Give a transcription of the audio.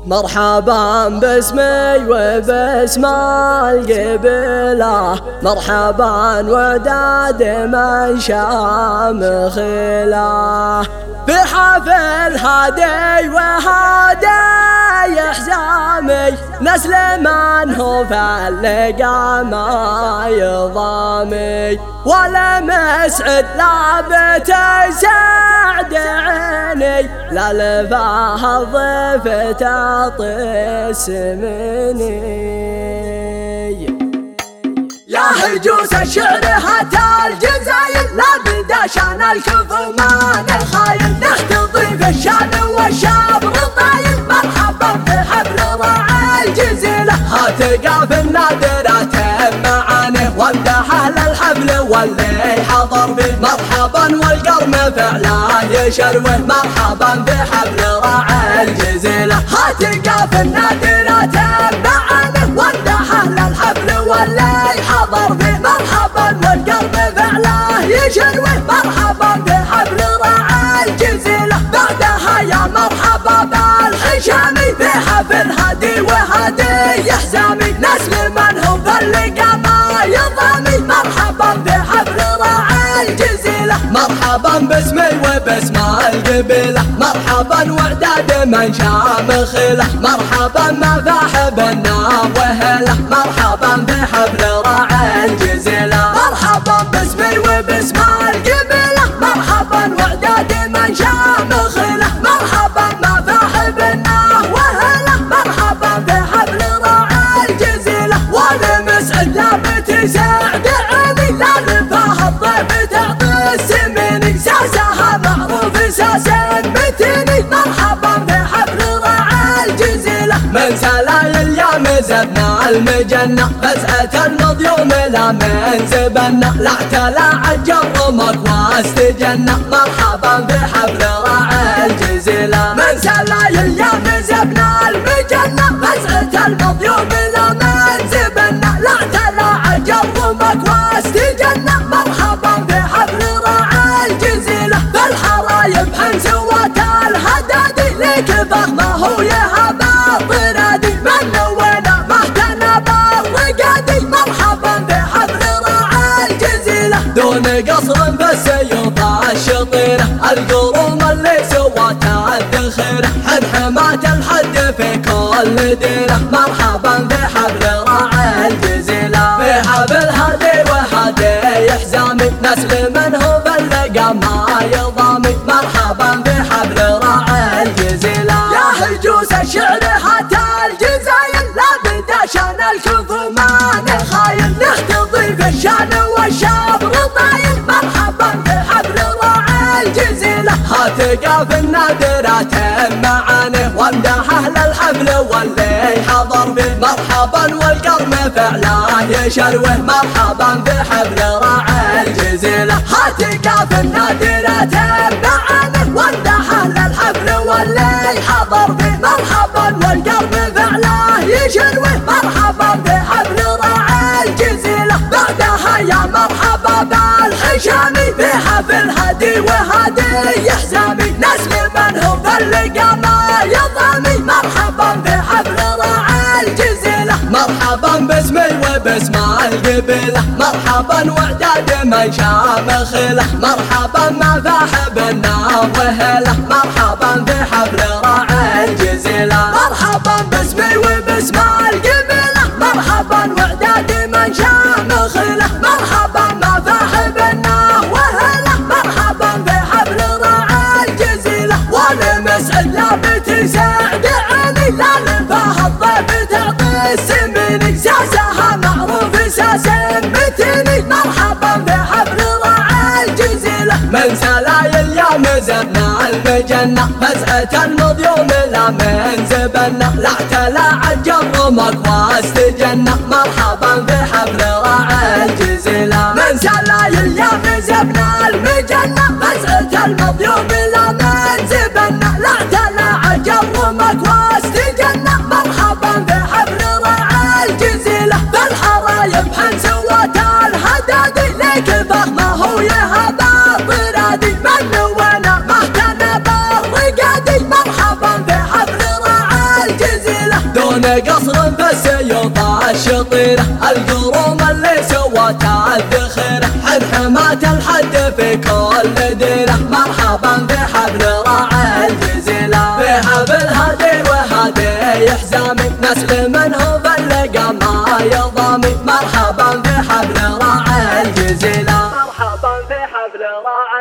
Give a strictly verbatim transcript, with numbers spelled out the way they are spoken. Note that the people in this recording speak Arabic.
مرحبا باسمي وباسم القبلة، مرحبا وداد من شامخله، في حفل هادي وهادي حزامي، نسل من هو فاللقى ما يضامي، ولا مسعد لا بتسعد عيني، لا لفاه الضيف تطيس مني. يا هجوس الشعر هات الجزاير، لا بدا شان الكظمان الخاين، نحتضي بالشان والشاب رطايل، مرحبا في حفل راعي الجزيلة، هات قاف النادرات معاني، وامدح اهل الحفل واللي حضر فيه، مرحبا والقرم فعله يشروه، مرحبا في حفل راعي الجزيلة، هات قاف النادرات معاني، وامدح اهل الحفل واللي حضر فيه، مرحبا والقلب فعله يشروه، مرحبا بحفل راعي الجزيلة، بعدها يا مرحبا بالحشامي، في حفل هادي وهادي حزامي، نسل من هو فاللقى ما يضامي، مرحبا بحفل راعي الجزيلة، مرحبا باسمي وباسم القبيلة، مرحبا واعداد من شامخله، مرحبا ما فاح بالنار وهله، مرحبا بحفل راعي الجزيلة، مرحبا باسمي وباسم القبيلة، مرحبا واعداد من شامخله، مرحبا ما فاح بالنار وهله، مرحبا بحفل راعي الجزيلة، والمسعد لا بتسعد عيني، لا لفاه الضيف تعطي السميني، ساسها معروف ساسا متيني، مرحبا بحفل راعي الجزيلة، من سلايل يا مزبنا المجنة، فزعة المضيوم لا من زبنا، لا تلاعب جرمك واستجنة، مرحبا بحفل راعي الجزيلة، من سلايل يا مزبنا المجنة، فزعة المضيوم لا من زبنا، لا تلاعب جرمك واستجنة، مرحبا بحفل راعي الجزيلة، بالحرايب حنسوات الهدادي، ليك فخمه هو يهب الطرادي، من نوينا مهتنا بالرقادي، مرحبا بحفل راعي الجزيلة، دون قصر بالسيوط الشطيرة، القروم اللي سوات الذخيرة، حمات الحد في كل ديرة، مرحبا بحفل راعي الجزيلة، في حفل هادي وهادي حزامي، نسل من هو بلقى ما يضامي، مرحبا بحفل راعي الجزيلة. يا هجوس الشعر هات الجزاير، لا بدا شان الكظمان الخاين، نحتضي بالشان والشاب رطايل، مرحبا بحفل راعي الجزيلة، هات قاف النادرات معاني، وامدح اهل الحفل واللي حضر فيه، مرحبا والقرم فعله يشروه، مرحبا بحفل راعي الجزيلة، هات قاف النادرات معاني، وامدح اهل الحفل واللي حضر فيه، مرحبا والقرم فعله يشروه، مرحبا بحفل راعي الجزيلة، بعدها يا مرحبا بالحشامي، في حفل هادي وهادي حزامي، نسل من هو فاللقى ما يضامي، مرحبا بحفل راعي الجزيلة، مرحبا باسمي وباسم القبيلة، مرحبا واعداد من شامخله، مرحبا ما فاح بالنار وهله، مرحبا بحفل راعي الجزيلة، مرحبا باسمي وباسم القبيلة، مرحبا واعداد من شامخله، مرحبا ما فاح بالنار وهله، مرحبا بحفل راعي الجزيلة، والمسعد لا بتسعد عيني، لا لفاه الضيف تعطي السميني، ساسها معروف ساسا متيني، مرحبا بحفل راعي الجزيلة، من سلايل يا مزبنا المجنة، فزعة المضيوم لا من زبنا، لا تلاعب جرمك واستجنة، مرحبا بحفل راعي الجزيلة، من سلايل يا مزبنا المجنة، فزعة المضيوم لا من زبنا، لا تلاعب جرمك واستجنة، مرحبا بحفل راعي الجزيلة، بالحرايب حنسوات الهدادي، ليك فخمه هو يهب الطرادي، من نوينا مهتنا بالرقادي، مرحبا بحفل راعي الجزيلة. نصر بالسيوطة الشطيرة، القروم اللي سوتها الذخيرة، حد حماة الحد في كل ديرة. مرحبا بحبل راعي الجزيلة، بحبل هادي وهادي حزامي، نسل منه بلقى ما يضامي. مرحبا بحبل راعي الجزيلة، مرحبا بحبل راعي